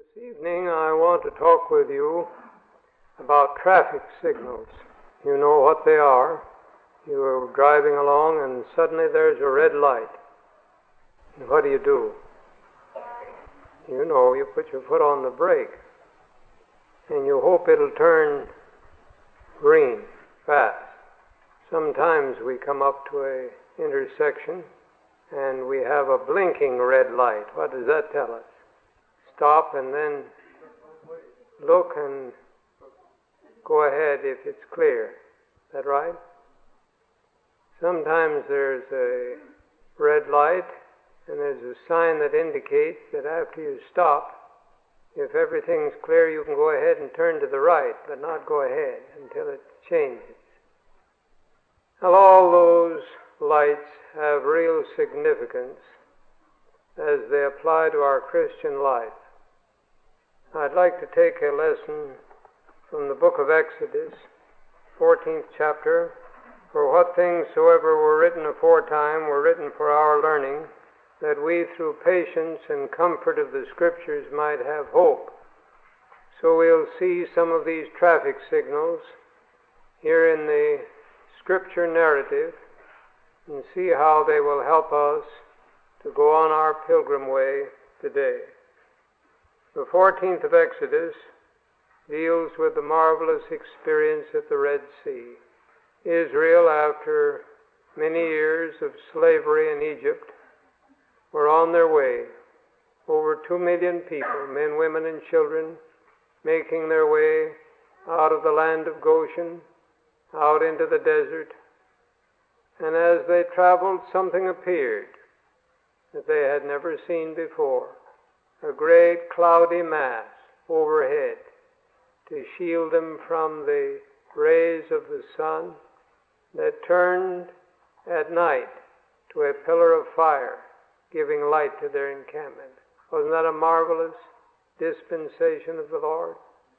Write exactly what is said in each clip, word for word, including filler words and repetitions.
This evening I want to talk with you about traffic signals. You know what they are. You are driving along and suddenly there's a red light. And what do you do? You know, you put your foot on the brake and you hope it'll turn green fast. Sometimes we come up to an intersection and we have a blinking red light. What does that tell us? Stop and then look and go ahead if it's clear. Is that right? Sometimes there's a red light and there's a sign that indicates that after you stop, if everything's clear, you can go ahead and turn to the right, but not go ahead until it changes. Well, all those lights have real significance as they apply to our Christian life. I'd like to take a lesson from the book of Exodus, fourteenth chapter. For what things soever were written aforetime were written for our learning, that we through patience and comfort of the Scriptures might have hope. So we'll see some of these traffic signals here in the Scripture narrative and see how they will help us to go on our pilgrim way today. The fourteenth of Exodus deals with the marvelous experience at the Red Sea. Israel, after many years of slavery in Egypt, were on their way. Over two million people, men, women, and children, making their way out of the land of Goshen, out into the desert. And as they traveled, something appeared that they had never seen before. A great cloudy mass overhead to shield them from the rays of the sun that turned at night to a pillar of fire, giving light to their encampment. Wasn't that a marvelous dispensation of the Lord?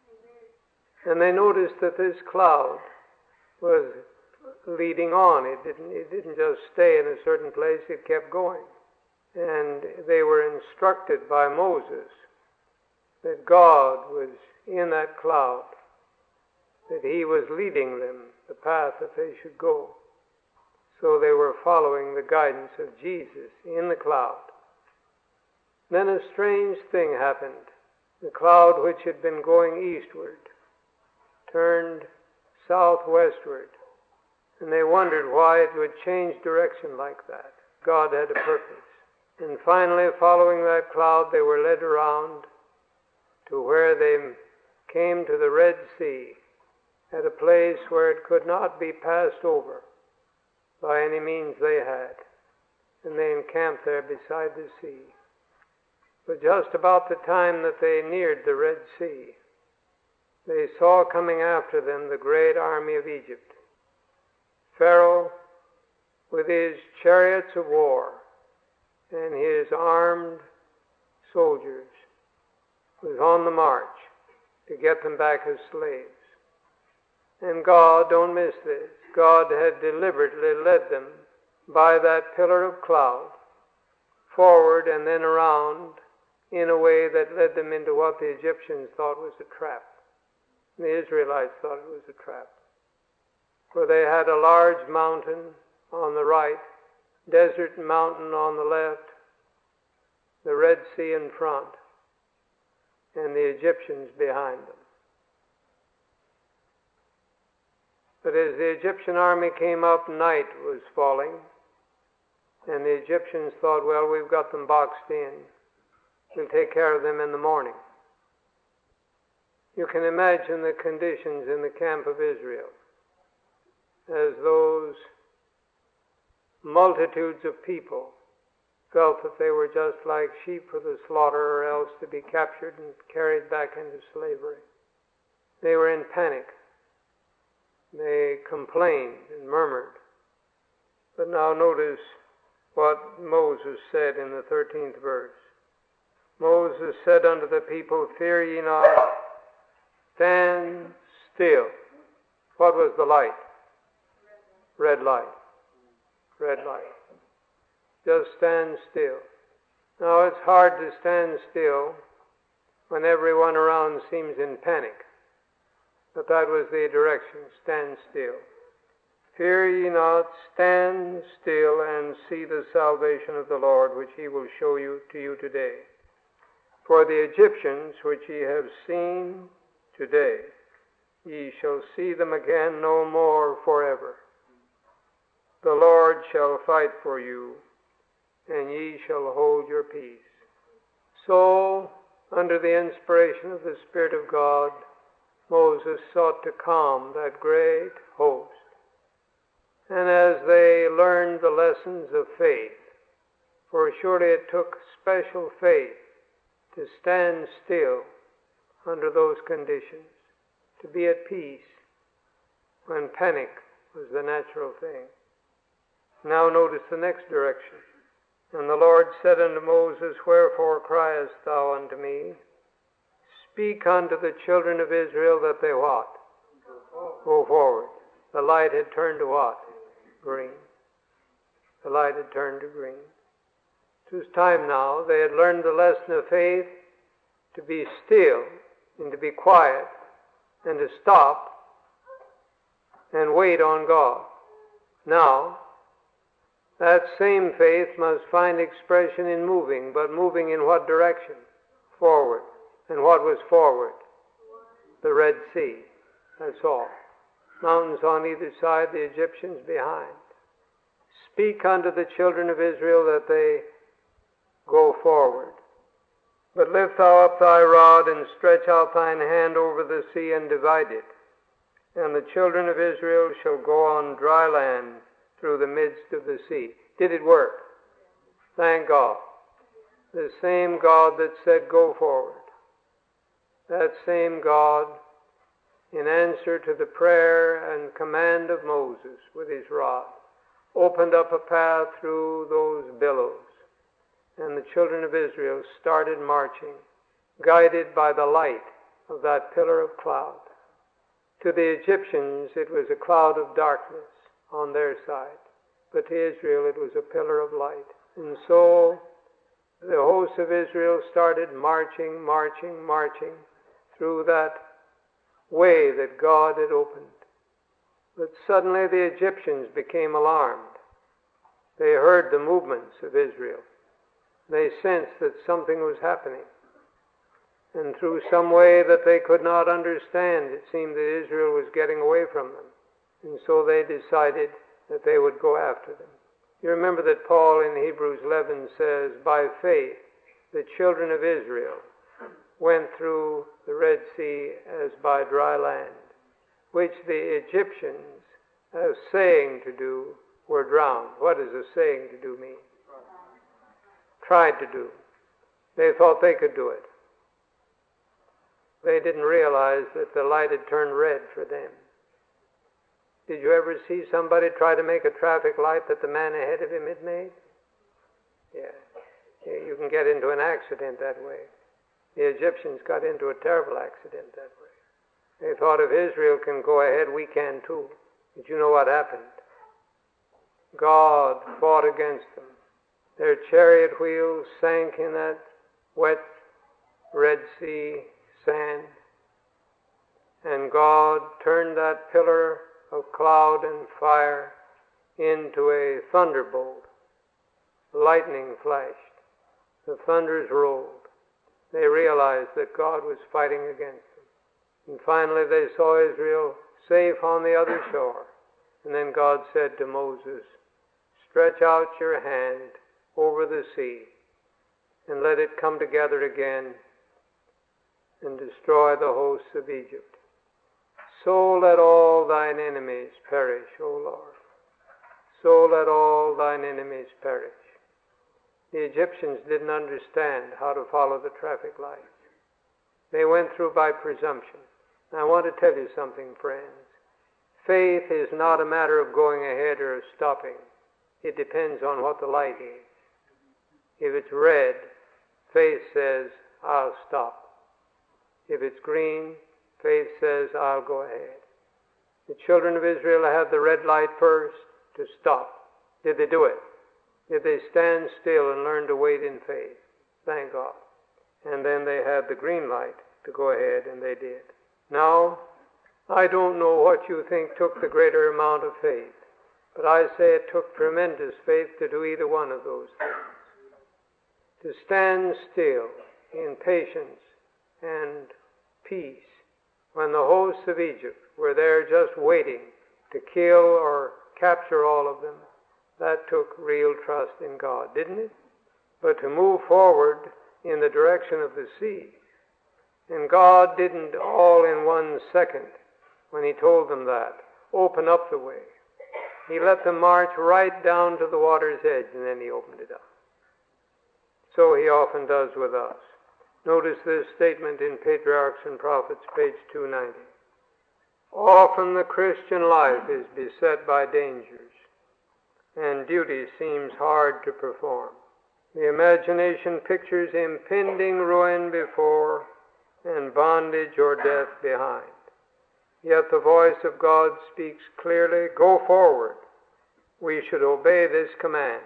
And they noticed that this cloud was leading on. It didn't, it didn't just stay in a certain place, it kept going. And they were instructed by Moses that God was in that cloud, that he was leading them the path that they should go. So they were following the guidance of Jesus in the cloud. Then a strange thing happened. The cloud, which had been going eastward, turned southwestward. And they wondered why it would change direction like that. God had a purpose. And finally, following that cloud, they were led around to where they came to the Red Sea, at a place where it could not be passed over by any means they had. And they encamped there beside the sea. But just about the time that they neared the Red Sea, they saw coming after them the great army of Egypt. Pharaoh, with his chariots of war and his armed soldiers, was on the march to get them back as slaves. And God, don't miss this, God had deliberately led them by that pillar of cloud forward and then around in a way that led them into what the Egyptians thought was a trap. The Israelites thought it was a trap. For they had a large mountain on the right, desert mountain on the left, the Red Sea in front, and the Egyptians behind them. But as the Egyptian army came up, night was falling, and the Egyptians thought, well, we've got them boxed in. We'll take care of them in the morning. You can imagine the conditions in the camp of Israel as those multitudes of people felt that they were just like sheep for the slaughter, or else to be captured and carried back into slavery. They were in panic. They complained and murmured. But now notice what Moses said in the thirteenth verse. Moses said unto the people, fear ye not, stand still. What was the light? Red light. Red light. Just stand still. Now it's hard to stand still when everyone around seems in panic. But that was the direction, stand still. Fear ye not, stand still and see the salvation of the Lord, which he will show you to you today. For the Egyptians which ye have seen today, ye shall see them again no more forever. The Lord shall fight for you, and ye shall hold your peace. So, under the inspiration of the Spirit of God, Moses sought to calm that great host. And as they learned the lessons of faith, for surely it took special faith to stand still under those conditions, to be at peace when panic was the natural thing. Now notice the next direction. And the Lord said unto Moses, Wherefore criest thou unto me? Speak unto the children of Israel that they what? Go forward. The light had turned to what? Green. The light had turned to green. It was time now. They had learned the lesson of faith to be still and to be quiet and to stop and wait on God. Now, that same faith must find expression in moving, but moving in what direction? Forward. And what was forward? The Red Sea. That's all. Mountains on either side, the Egyptians behind. Speak unto the children of Israel that they go forward. But lift thou up thy rod and stretch out thine hand over the sea and divide it. And the children of Israel shall go on dry land through the midst of the sea. Did it work? Thank God. The same God that said go forward. That same God, in answer to the prayer and command of Moses with his rod, opened up a path through those billows. And the children of Israel started marching, guided by the light of that pillar of cloud. To the Egyptians, it was a cloud of darkness on their side. But to Israel, it was a pillar of light. And so the hosts of Israel started marching, marching, marching through that way that God had opened. But suddenly the Egyptians became alarmed. They heard the movements of Israel. They sensed that something was happening. And through some way that they could not understand, it seemed that Israel was getting away from them. And so they decided that they would go after them. You remember that Paul in Hebrews eleven says, by faith the children of Israel went through the Red Sea as by dry land, which the Egyptians, as saying to do, were drowned. What does a saying to do mean? Tried to do. They thought they could do it. They didn't realize that the light had turned red for them. Did you ever see somebody try to make a traffic light that the man ahead of him had made? Yeah. Yeah, you can get into an accident that way. The Egyptians got into a terrible accident that way. They thought if Israel can go ahead, we can too. But you know what happened? God fought against them. Their chariot wheels sank in that wet Red Sea sand. And God turned that pillar of cloud and fire into a thunderbolt. Lightning flashed. The thunders rolled. They realized that God was fighting against them. And finally they saw Israel safe on the other shore. And then God said to Moses, stretch out your hand over the sea and let it come together again and destroy the hosts of Egypt. So let all thine enemies perish, O Lord. So let all thine enemies perish. The Egyptians didn't understand how to follow the traffic lights. They went through by presumption. Now, I want to tell you something, friends. Faith is not a matter of going ahead or stopping. It depends on what the light is. If it's red, faith says, I'll stop. If it's green, faith says, I'll go ahead. The children of Israel had the red light first to stop. Did they do it? Did they stand still and learn to wait in faith? Thank God. and then they had the green light to go ahead, and they did. Now, I don't know what you think took the greater amount of faith, but I say it took tremendous faith to do either one of those things. To stand still in patience and peace when the hosts of Egypt were there just waiting to kill or capture all of them, that took real trust in God, didn't it? But to move forward in the direction of the sea, and God didn't all in one second, when he told them that, open up the way. He let them march right down to the water's edge, and then he opened it up. So he often does with us. Notice this statement in Patriarchs and Prophets, page two ninety. Often the Christian life is beset by dangers, and duty seems hard to perform. The imagination pictures impending ruin before and bondage or death behind. Yet the voice of God speaks clearly, go forward. We should obey this command,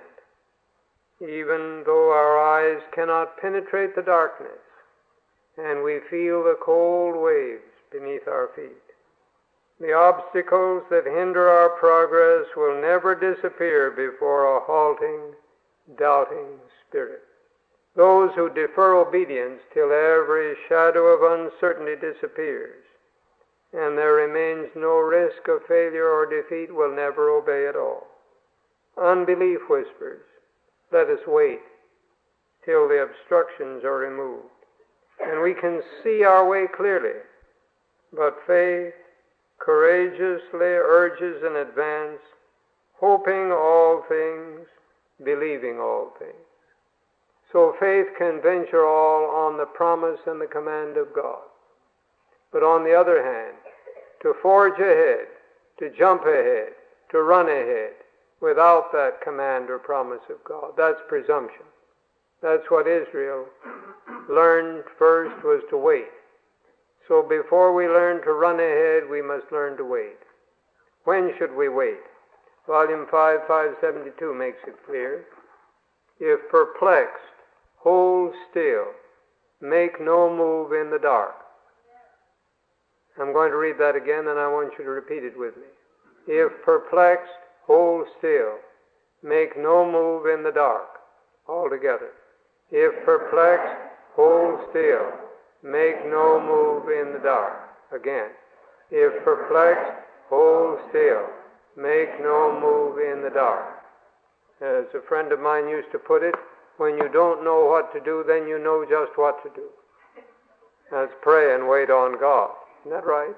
even though our eyes cannot penetrate the darkness and we feel the cold waves beneath our feet. The obstacles that hinder our progress will never disappear before a halting, doubting spirit. Those who defer obedience till every shadow of uncertainty disappears and there remains no risk of failure or defeat will never obey at all. Unbelief whispers, let us wait till the obstructions are removed and we can see our way clearly. But faith courageously urges an advance, hoping all things, believing all things. So faith can venture all on the promise and the command of God. But on the other hand, to forge ahead, to jump ahead, to run ahead, without that command or promise of God, that's presumption. That's what Israel learned first, was to wait. So before we learn to run ahead, we must learn to wait. When should we wait? Volume five, five seventy-two makes it clear. If perplexed, hold still, make no move in the dark. I'm going to read that again, and I want you to repeat it with me. If perplexed, hold still, make no move in the dark. All together. If perplexed, hold still, make no move in the dark. Again. If perplexed, hold still, make no move in the dark. As a friend of mine used to put it, when you don't know what to do, then you know just what to do. That's pray and wait on God. Isn't that right?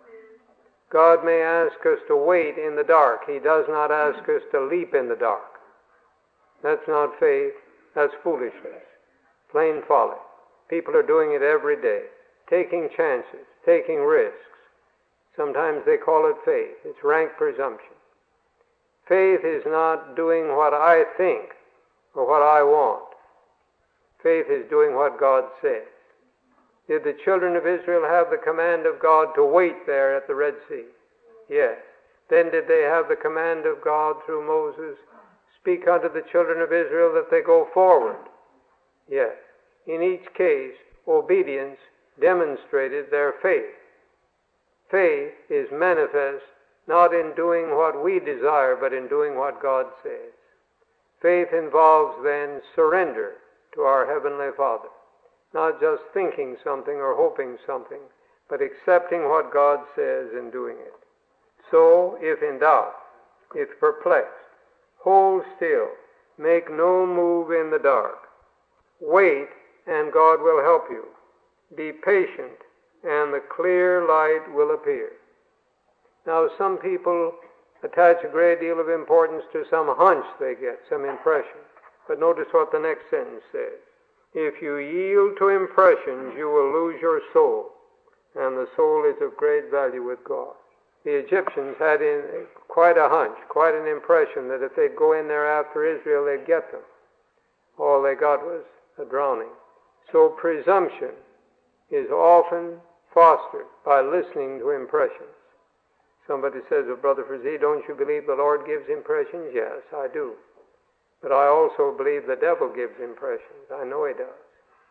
God may ask us to wait in the dark. He does not ask us to leap in the dark. That's not faith. That's foolishness. Plain folly. People are doing it every day. Taking chances. Taking risks. Sometimes they call it faith. It's rank presumption. Faith is not doing what I think or what I want. Faith is doing what God says. Did the children of Israel have the command of God to wait there at the Red Sea? Yes. Then did they have the command of God through Moses, speak unto the children of Israel that they go forward? Yes. In each case, obedience demonstrated their faith. Faith is manifest not in doing what we desire, but in doing what God says. Faith involves then surrender to our Heavenly Father. Not just thinking something or hoping something, but accepting what God says and doing it. So, if in doubt, if perplexed, hold still, make no move in the dark. Wait, and God will help you. Be patient, and the clear light will appear. Now, some people attach a great deal of importance to some hunch they get, some impression. But notice what the next sentence says. If you yield to impressions, you will lose your soul, and the soul is of great value with God. The Egyptians had in quite a hunch, quite an impression that if they'd go in there after Israel, they'd get them. All they got was a drowning. So presumption is often fostered by listening to impressions. Somebody says, well, Brother Frazee, don't you believe the Lord gives impressions? Yes, I do. But I also believe the devil gives impressions. I know he does.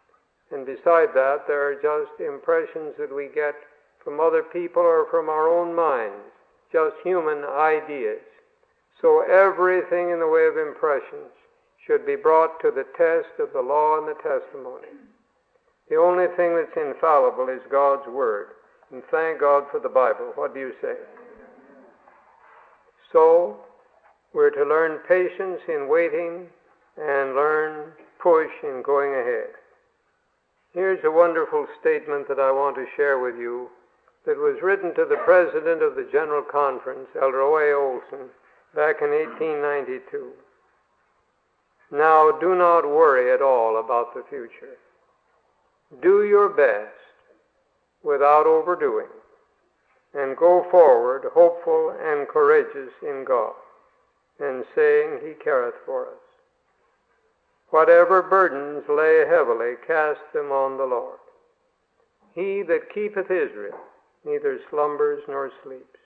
And beside that, there are just impressions that we get from other people or from our own minds, just human ideas. So everything in the way of impressions should be brought to the test of the law and the testimony. The only thing that's infallible is God's Word. And thank God for the Bible. What do you say? So, we're to learn patience in waiting and learn push in going ahead. Here's a wonderful statement that I want to share with you that was written to the President of the General Conference, Elder O A Olson, back in eighteen ninety-two. Now, do not worry at all about the future. Do your best without overdoing, and go forward hopeful and courageous in God, and saying, He careth for us. Whatever burdens lay heavily, cast them on the Lord. He that keepeth Israel neither slumbers nor sleeps.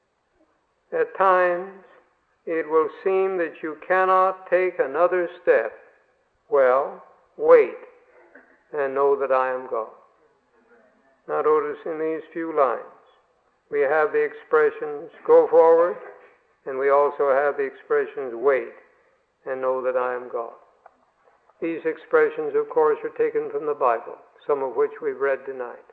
At times, it will seem that you cannot take another step. Well, wait and know that I am God. Now notice in these few lines, we have the expressions, go forward, and we also have the expressions, wait and know that I am God. These expressions, of course, are taken from the Bible, some of which we've read tonight.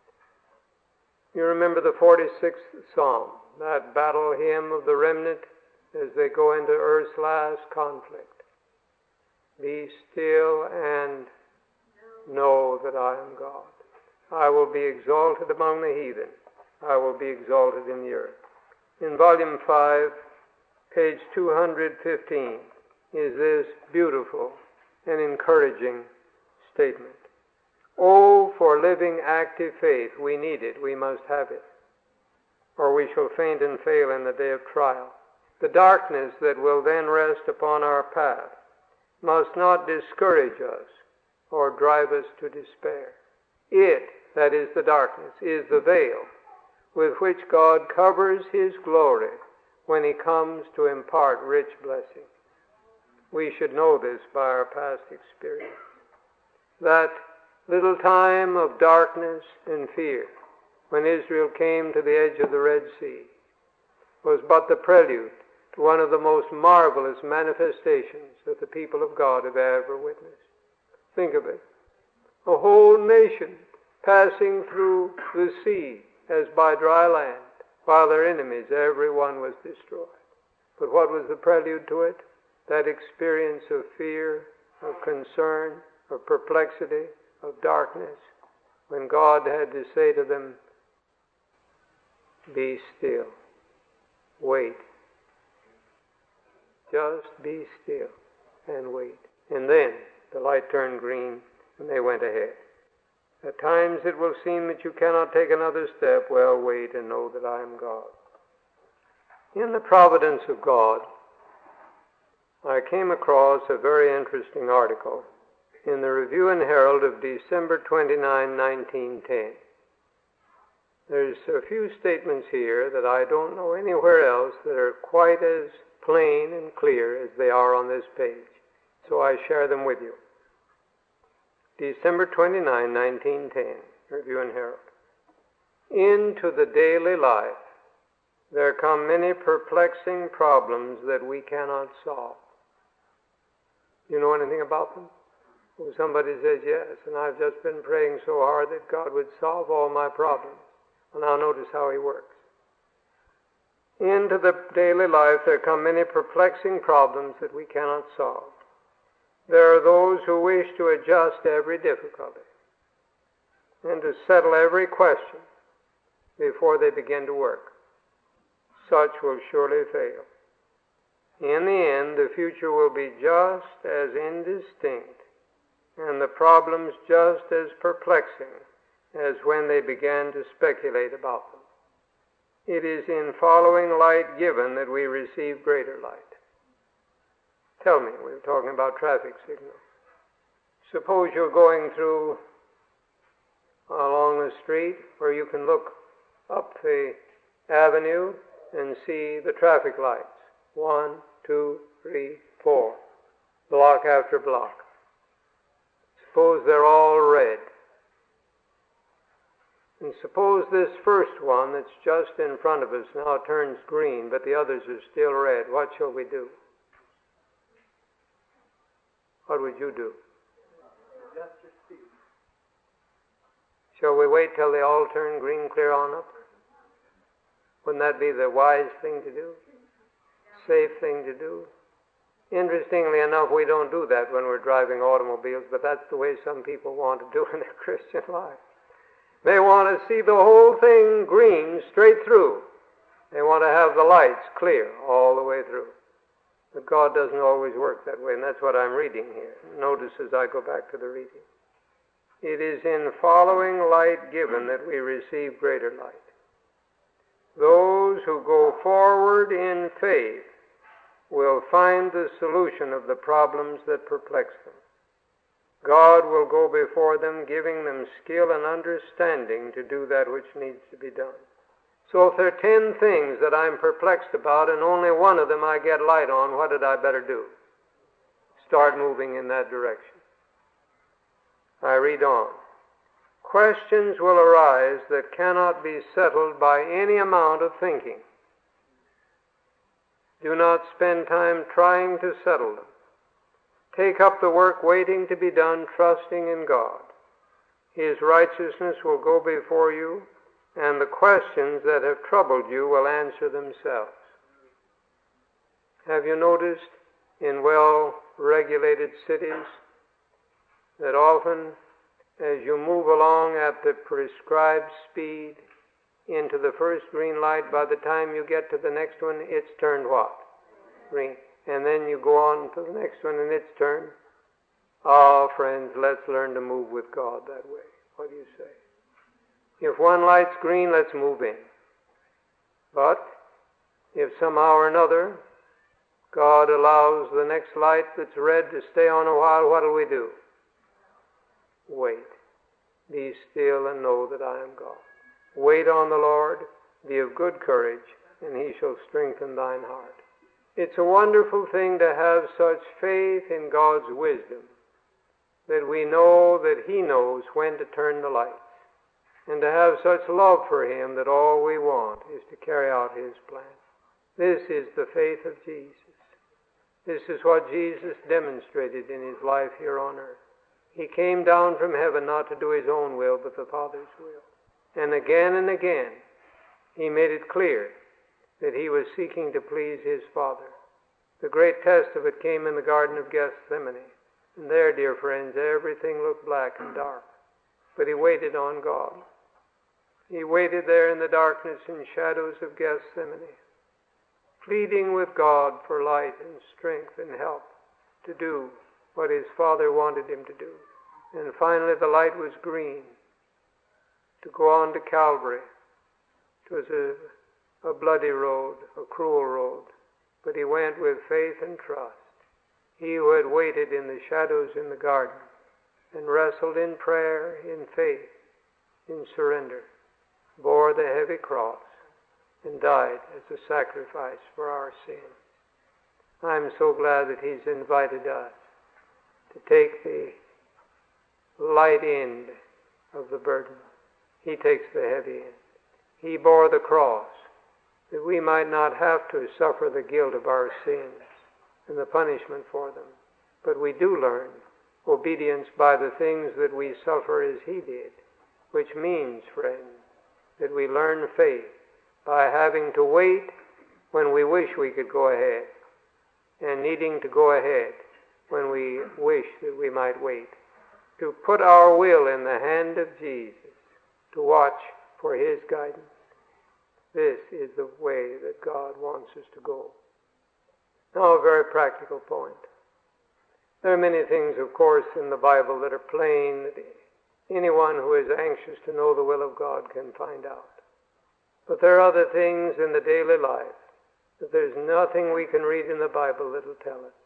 You remember the forty-sixth Psalm, that battle hymn of the remnant as they go into earth's last conflict. Be still and know that I am God. I will be exalted among the heathen. I will be exalted in the earth. In volume five, page two hundred fifteen, is this beautiful and encouraging statement. Oh, for living active faith. We need it. We must have it, or we shall faint and fail in the day of trial. The darkness that will then rest upon our path must not discourage us or drive us to despair. It, that is the darkness, is the veil with which God covers His glory when He comes to impart rich blessing. We should know this by our past experience. That little time of darkness and fear when Israel came to the edge of the Red Sea was but the prelude to one of the most marvelous manifestations that the people of God have ever witnessed. Think of it. A whole nation passing through the sea as by dry land, while their enemies, every one was destroyed. But what was the prelude to it? That experience of fear, of concern, of perplexity, of darkness, when God had to say to them, be still, wait. Just be still and wait. And then the light turned green and they went ahead. At times it will seem that you cannot take another step. Well, wait and know that I am God. In the providence of God, I came across a very interesting article in the Review and Herald of December twenty-ninth, nineteen ten. There's a few statements here that I don't know anywhere else that are quite as plain and clear as they are on this page. So I share them with you. December twenty-ninth, nineteen ten, Review and Herald. Into the daily life there come many perplexing problems that we cannot solve. You know anything about them? Well, somebody says, yes, and I've just been praying so hard that God would solve all my problems. Well, now notice how He works. Into the daily life there come many perplexing problems that we cannot solve. There are those who wish to adjust every difficulty and to settle every question before they begin to work. Such will surely fail. In the end, the future will be just as indistinct and the problems just as perplexing as when they began to speculate about them. It is in following light given that we receive greater light. Tell me, we were talking about traffic signals. Suppose you're going through along the street where you can look up the avenue and see the traffic lights. One, two, three, four. Block after block. Suppose they're all red. And suppose this first one that's just in front of us now turns green, but the others are still red. What shall we do? What would you do? Shall we wait till they all turn green clear on up? Wouldn't that be the wise thing to do? Safe thing to do? Interestingly enough, we don't do that when we're driving automobiles, but that's the way some people want to do in their Christian life. They want to see the whole thing green straight through. They want to have the lights clear all the way through. But God doesn't always work that way, and that's what I'm reading here. Notice as I go back to the reading. It is in following light given that we receive greater light. Those who go forward in faith will find the solution of the problems that perplex them. God will go before them, giving them skill and understanding to do that which needs to be done. So if there are ten things that I'm perplexed about and only one of them I get light on, what had I better do? Start moving in that direction. I read on. Questions will arise that cannot be settled by any amount of thinking. Do not spend time trying to settle them. Take up the work waiting to be done, trusting in God. His righteousness will go before you, and the questions that have troubled you will answer themselves. Have you noticed in well-regulated cities that often as you move along at the prescribed speed into the first green light, by the time you get to the next one, it's turned what? Green. And then you go on to the next one and it's turned. Oh, friends, let's learn to move with God that way. What do you say? If one light's green, let's move in. But if somehow or another God allows the next light that's red to stay on a while, what'll we do? Wait. Be still and know that I am God. Wait on the Lord, be of good courage, and he shall strengthen thine heart. It's a wonderful thing to have such faith in God's wisdom that we know that he knows when to turn the lights, and to have such love for him that all we want is to carry out his plan. This is the faith of Jesus. This is what Jesus demonstrated in his life here on earth. He came down from heaven not to do his own will, but the Father's will. And again and again, he made it clear that he was seeking to please his Father. The great test of it came in the Garden of Gethsemane. And there, dear friends, everything looked black and dark. But he waited on God. He waited there in the darkness and shadows of Gethsemane, pleading with God for light and strength and help to do what his Father wanted him to do. And finally the light was green to go on to Calvary. It was a, a bloody road, a cruel road, but he went with faith and trust. He who had waited in the shadows in the garden and wrestled in prayer, in faith, in surrender, bore the heavy cross and died as a sacrifice for our sins. I'm so glad that he's invited us to take the light end of the burden. He takes the heavy end. He bore the cross that we might not have to suffer the guilt of our sins and the punishment for them. But we do learn obedience by the things that we suffer as he did, which means, friends, that we learn faith by having to wait when we wish we could go ahead, and needing to go ahead when we wish that we might wait. To put our will in the hand of Jesus, to watch for his guidance. This is the way that God wants us to go. Now, a very practical point. There are many things, of course, in the Bible that are plain that anyone who is anxious to know the will of God can find out. But there are other things in the daily life that there's nothing we can read in the Bible that will tell us.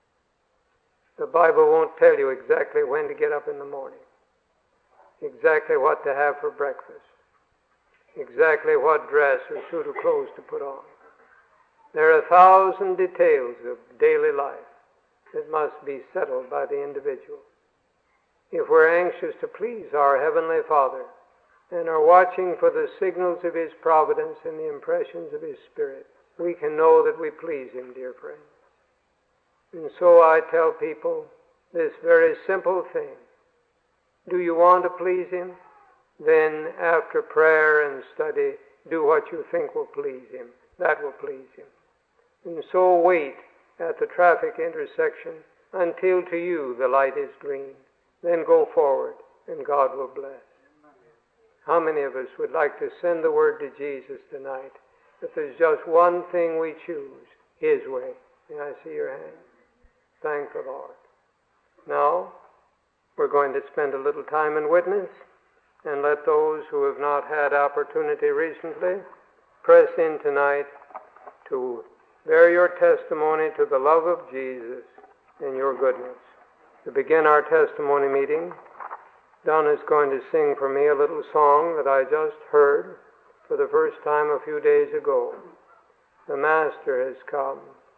The Bible won't tell you exactly when to get up in the morning, exactly what to have for breakfast, exactly what dress or suit of clothes to put on. There are a thousand details of daily life that must be settled by the individual. if we're anxious to please our Heavenly Father and are watching for the signals of His providence and the impressions of His Spirit, we can know that we please Him, dear friends. And so I tell people this very simple thing. Do you want to please Him? Then after prayer and study, do what you think will please Him. That will please Him. And so wait at the traffic intersection until to you the light is green. Then go forward and God will bless. How many of us would like to send the word to Jesus tonight that there's just one thing we choose, His way? May I see your hand? Thank the Lord. Now, we're going to spend a little time in witness and let those who have not had opportunity recently press in tonight to bear your testimony to the love of Jesus and your goodness. To begin our testimony meeting, Don is going to sing for me a little song that I just heard for the first time a few days ago. The Master has come,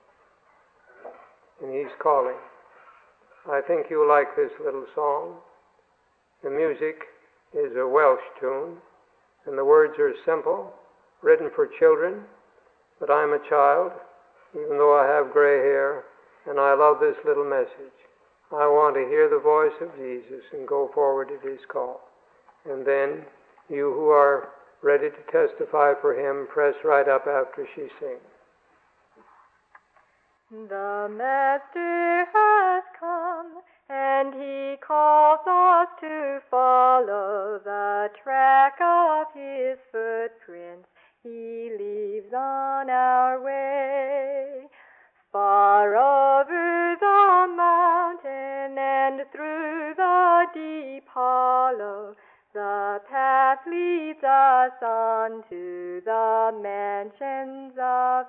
and He's calling. I think you'll like this little song. The music is a Welsh tune, and the words are simple, written for children, but I'm a child, even though I have gray hair, and I love this little message. I want to hear the voice of Jesus and go forward at His call. And then, you who are ready to testify for Him, press right up after she sings. The Master has come, and He calls us to follow the track of His footprints. He leaves on our way. Far over the mountain and through the deep hollow, the path leads us on to the mansions of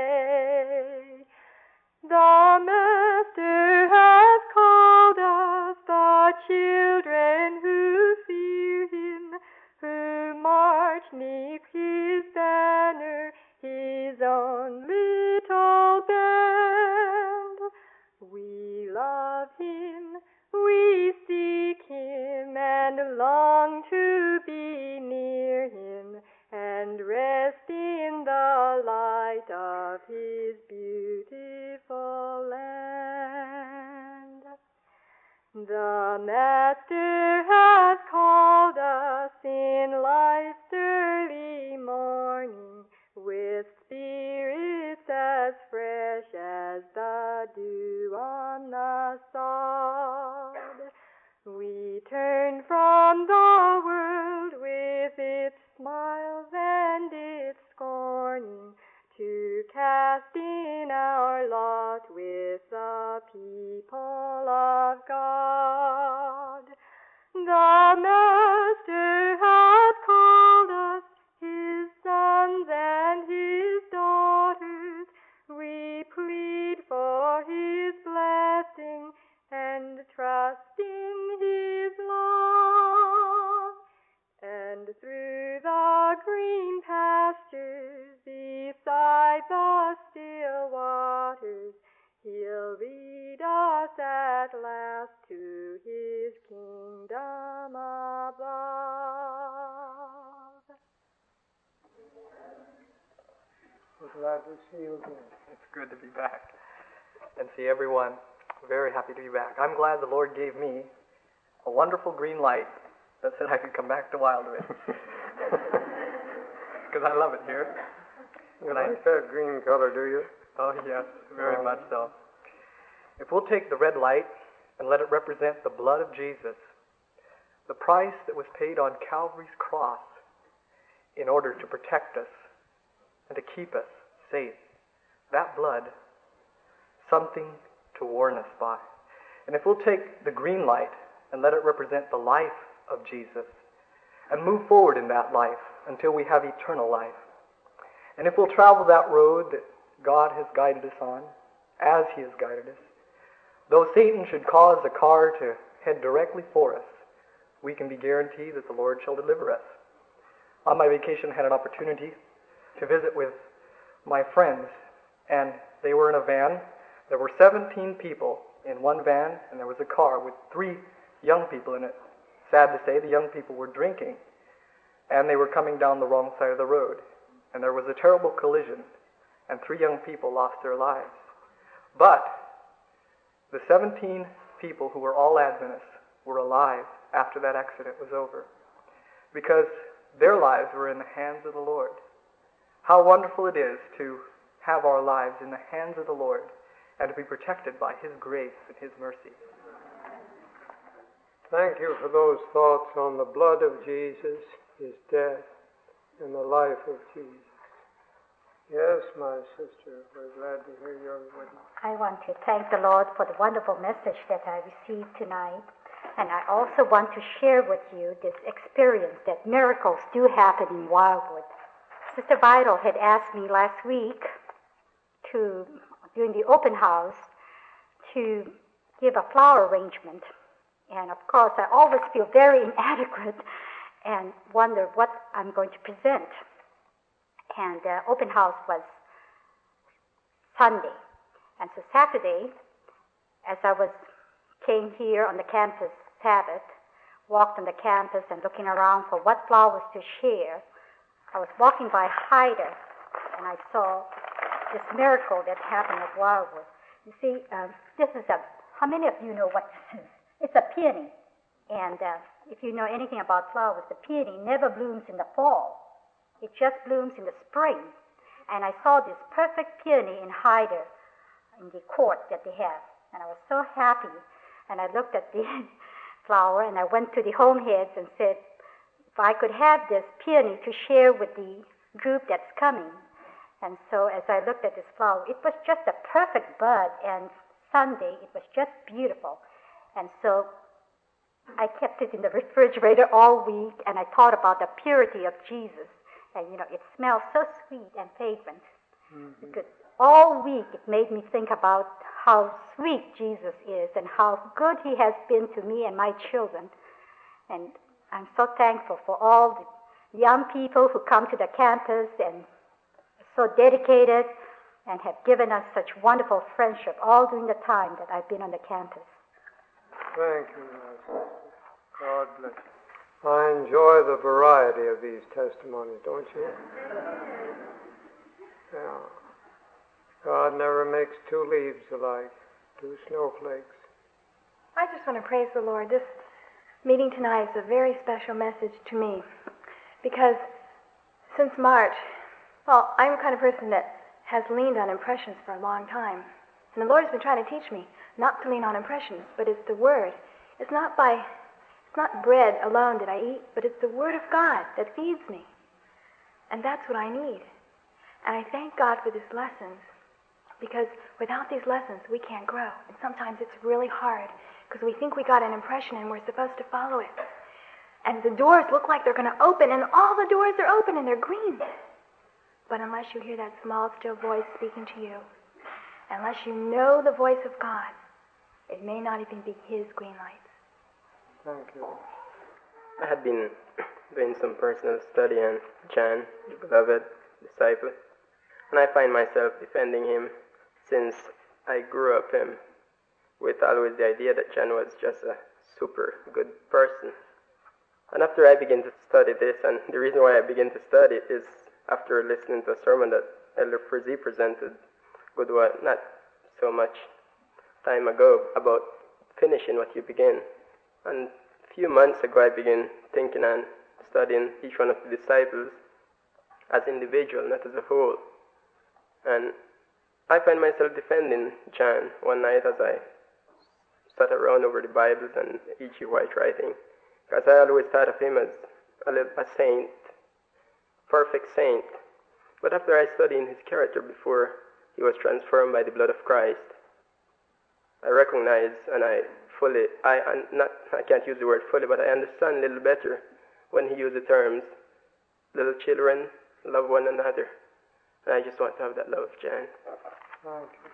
day. The Master has called us, the children who fear Him, who march neath His banner, His own little band. We love Him, we seek Him, and long to be near Him, and rest in the light of His beautiful land. The Master has called us in life's early morning, with spirits as fresh as the dew on the sod. We turn from the world with its smiles and its scorning, to cast in our lot with the people of God. The Master has called us His sons and His daughters. We plead for His blessing and trust in His love. And through the green pastures, beside the still waters, He'll lead us at last to His kingdom above. We're glad to see you again. It's good to be back and see everyone. Very happy to be back. I'm glad the Lord gave me a wonderful green light that said I could come back to Wildwood. Because I love it here. You like that green color, do you? Oh, yes, very oh. much so. If we'll take the red light and let it represent the blood of Jesus, the price that was paid on Calvary's cross in order to protect us and to keep us safe, that blood, something to warn us by. And if we'll take the green light and let it represent the life of Jesus and move forward in that life until we have eternal life, and if we'll travel that road that God has guided us on, as He has guided us, though Satan should cause a car to head directly for us, we can be guaranteed that the Lord shall deliver us. On my vacation, I had an opportunity to visit with my friends, and they were in a van. There were seventeen people in one van, and there was a car with three young people in it. Sad to say, the young people were drinking, and they were coming down the wrong side of the road. And there was a terrible collision, and three young people lost their lives. But the seventeen people who were all Adventists were alive after that accident was over, because their lives were in the hands of the Lord. How wonderful it is to have our lives in the hands of the Lord and to be protected by His grace and His mercy. Thank you for those thoughts on the blood of Jesus, His death, and the life of Jesus. Yes, my sister, we're glad to hear your witness. I want to thank the Lord for the wonderful message that I received tonight. And I also want to share with you this experience that miracles do happen in Wildwood. Sister Vidal had asked me last week to, during the open house, to give a flower arrangement. And of course, I always feel very inadequate and wonder what I'm going to present. And the uh, open house was Sunday. And so Saturday, as I was came here on the campus Sabbath, walked on the campus and looking around for what flowers to share, I was walking by Hyder, and I saw this miracle that happened at Wildwood. You see, um, this is a, how many of you know what this is? It's a peony. And uh, if you know anything about flowers, the peony never blooms in the fall. It just blooms in the spring. And I saw this perfect peony in Hyder, in the court that they have. And I was so happy. And I looked at the flower, and I went to the homeheads and said, if I could have this peony to share with the group that's coming. And so as I looked at this flower, it was just a perfect bud. And Sunday, it was just beautiful. And so I kept it in the refrigerator all week, and I thought about the purity of Jesus. And, you know, it smells so sweet and fragrant. Mm-hmm. Because all week it made me think about how sweet Jesus is and how good He has been to me and my children. And I'm so thankful for all the young people who come to the campus and are so dedicated and have given us such wonderful friendship all during the time that I've been on the campus. Thank you, my sister. God bless you. I enjoy the variety of these testimonies, don't you? Yeah. God never makes two leaves alike, two snowflakes. I just want to praise the Lord. This meeting tonight is a very special message to me because since March, well, I'm the kind of person that has leaned on impressions for a long time. And the Lord has been trying to teach me not to lean on impressions, but it's the Word. It's not by, it's not bread alone that I eat, but it's the Word of God that feeds me. And that's what I need. And I thank God for these lessons, because without these lessons, we can't grow. And sometimes it's really hard, because we think we got an impression and we're supposed to follow it. And the doors look like they're going to open, and all the doors are open and they're green. But unless you hear that small, still voice speaking to you, unless you know the voice of God, it may not even be His green lights. Thank you. I had been doing some personal study on John, the beloved disciple, and I find myself defending him since I grew up him with always the idea that John was just a super good person. And after I began to study this, and the reason why I began to study it is after listening to a sermon that Elder Frizzy presented good one, not so much time ago, about finishing what you begin. And a few months ago I began thinking and studying each one of the disciples as individual, not as a whole. And I find myself defending John one night as I sat around over the Bibles and E G White writing, because I always thought of him as a, little, a saint, perfect saint. But after I studied his character before he was transformed by the blood of Christ, I recognize and I fully, I I'm not, I can't use the word fully, but I understand a little better when he used the terms, little children, love one another. And I just want to have that love of John. Thank you.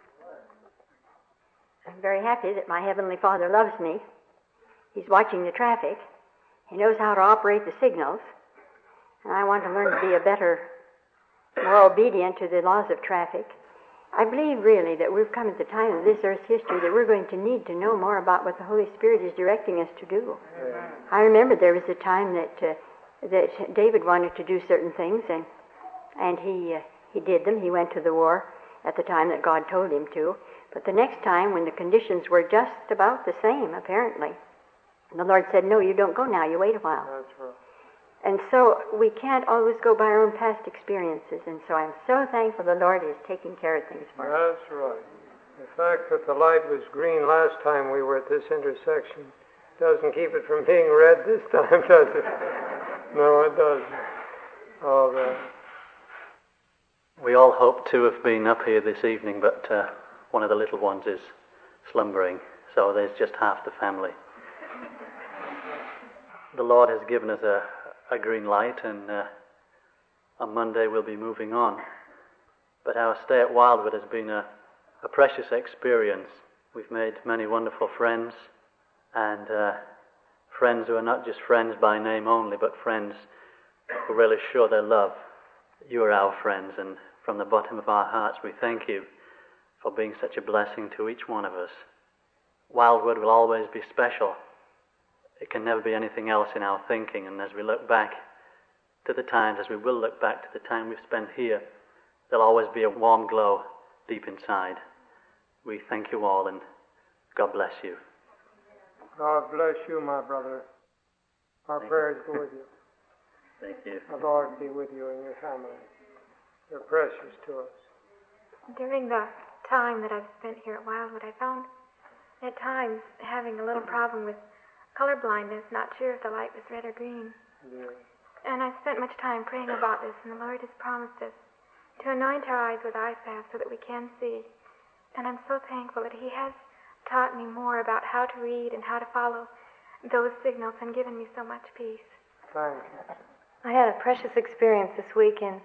I'm very happy that my Heavenly Father loves me. He's watching the traffic. He knows how to operate the signals. And I want to learn to be a better, more obedient to the laws of traffic. I believe really that we've come at the time of this earth's history that we're going to need to know more about what the Holy Spirit is directing us to do. Amen. I remember there was a time that uh, that David wanted to do certain things, and and he uh, he did them. He went to the war at the time that God told him to. But the next time, when the conditions were just about the same, apparently, the Lord said, "No, you don't go now. You wait a while." That's right. And so we can't always go by our own past experiences. And so I'm so thankful the Lord is taking care of things for us. That's right. The fact that the light was green last time we were at this intersection doesn't keep it from being red this time, does it? No, it doesn't. All right. We all hope to have been up here this evening, but uh, one of the little ones is slumbering, so there's just half the family. The Lord has given us a, a green light, and uh, on Monday we'll be moving on. But our stay at Wildwood has been a, a precious experience. We've made many wonderful friends, and uh, friends who are not just friends by name only, but friends who really show their love. You are our friends, and from the bottom of our hearts we thank you for being such a blessing to each one of us. Wildwood will always be special. It can never be anything else in our thinking, and as we look back to the times, as we will look back to the time we've spent here, there'll always be a warm glow deep inside. We thank you all, and God bless you. God bless you, my brother. Our Thank prayers you. go with you. Thank you. The Lord be with you and your family. You're precious to us. During the time that I've spent here at Wildwood, I found at times having a little problem with color blindness, not sure if the light was red or green. Yeah. And I spent much time praying about this, and the Lord has promised us to anoint our eyes with eye salve so that we can see. And I'm so thankful that He has taught me more about how to read and how to follow those signals and given me so much peace. Thank you. I had a precious experience this week in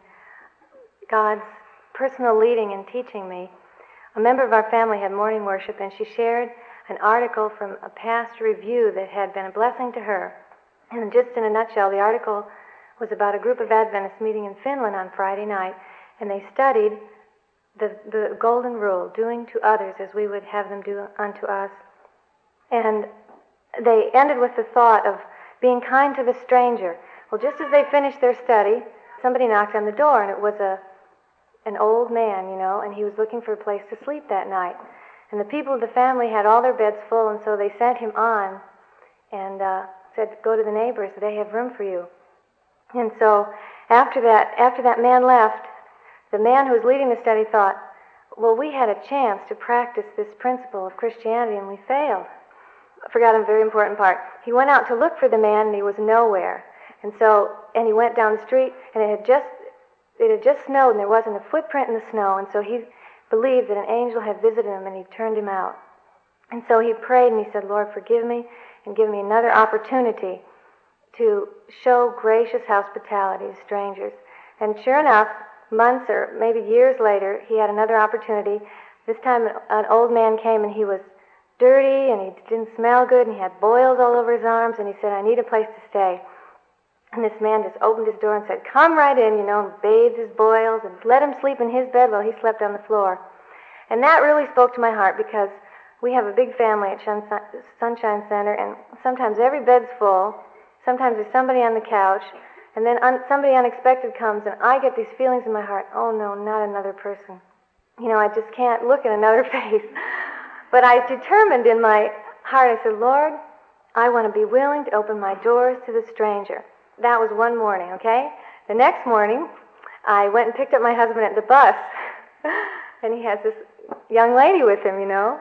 God's personal leading and teaching me. A member of our family had morning worship, and she shared an article from a past review that had been a blessing to her. And just in a nutshell, the article was about a group of Adventists meeting in Finland on Friday night, and they studied the, the golden rule, doing to others as we would have them do unto us. And they ended with the thought of being kind to the stranger. Well, just as they finished their study, somebody knocked on the door, and it was a an old man, you know, and he was looking for a place to sleep that night. And the people of the family had all their beds full, and so they sent him on and uh, said, "Go to the neighbors; they have room for you." And so after that, after that man left, the man who was leading the study thought, "Well, we had a chance to practice this principle of Christianity, and we failed." I forgot a very important part. He went out to look for the man, and he was nowhere. And so, and he went down the street, and it had just it had just snowed, and there wasn't a footprint in the snow. And so he believed that an angel had visited him, and he turned him out. And so he prayed, and he said, "Lord, forgive me, and give me another opportunity to show gracious hospitality to strangers." And sure enough, months or maybe years later, he had another opportunity. This time an old man came, and he was dirty, and he didn't smell good, and he had boils all over his arms, and he said, "I need a place to stay." And this man just opened his door and said, "Come right in," you know, and bathed his boils, and let him sleep in his bed while he slept on the floor. And that really spoke to my heart, because we have a big family at Sunshine Center, and sometimes every bed's full, sometimes there's somebody on the couch, and then un- somebody unexpected comes, and I get these feelings in my heart, "Oh no, not another person." You know, I just can't look at another face. But I determined in my heart, I said, "Lord, I want to be willing to open my doors to the stranger." That was one morning, okay? The next morning, I went and picked up my husband at the bus, and he has this young lady with him, you know.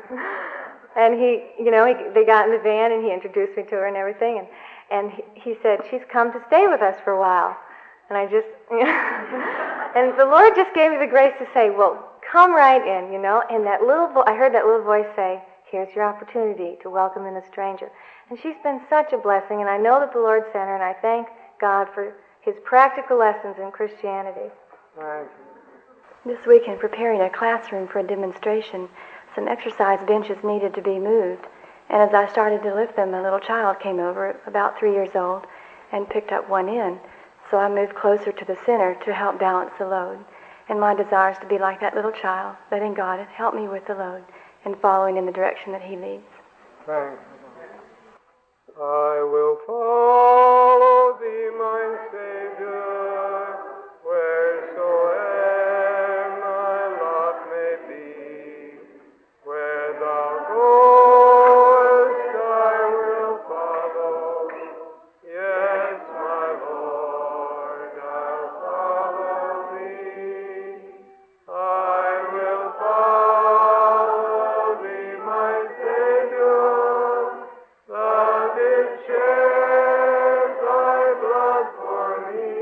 And he, you know, he, they got in the van, and he introduced me to her and everything, and, and he, he said, "She's come to stay with us for a while." And I just, you know, and the Lord just gave me the grace to say, "Well, come right in," you know. And that little, vo- I heard that little voice say, "Here's your opportunity to welcome in a stranger." And she's been such a blessing, and I know that the Lord sent her, and I thank God for His practical lessons in Christianity. Thank you. This week, in preparing a classroom for a demonstration, some exercise benches needed to be moved. And as I started to lift them, a little child came over, about three years old, and picked up one end. So I moved closer to the center to help balance the load. And my desire is to be like that little child, letting God help me with the load and following in the direction that He leads. Thanks. I will follow Thee, my Savior, wheresoe'er my lot may be. Where Thou goest, I will follow. Yes, my Lord, I'll follow Thee. I will follow Thee, my Savior. Thou didst shed Thy blood for me,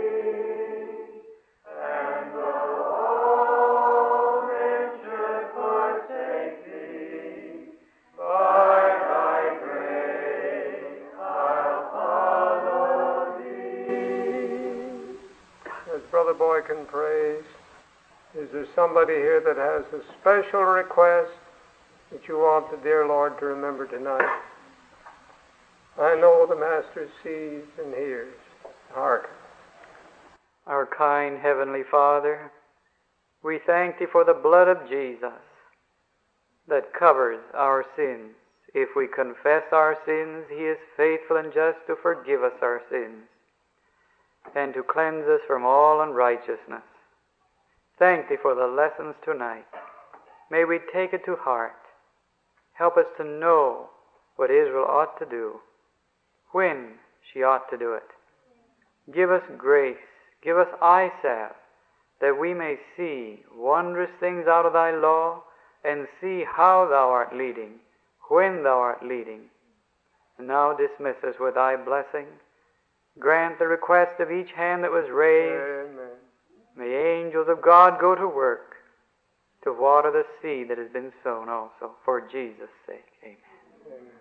and though all nature forsake Thee, by Thy grace I'll follow Thee. As Brother Boykin prays, is there somebody here that has a special request that you want the dear Lord to remember tonight? I know the Master sees and hears. Hearken. Our kind Heavenly Father, we thank Thee for the blood of Jesus that covers our sins. If we confess our sins, He is faithful and just to forgive us our sins and to cleanse us from all unrighteousness. Thank Thee for the lessons tonight. May we take it to heart. Help us to know what Israel ought to do, when she ought to do it. Give us grace, give us eye salve, that we may see wondrous things out of Thy law, and see how Thou art leading, when Thou art leading. And now dismiss us with Thy blessing. Grant the request of each hand that was raised. Amen. May angels of God go to work to water the seed that has been sown also, for Jesus' sake. Amen. Amen.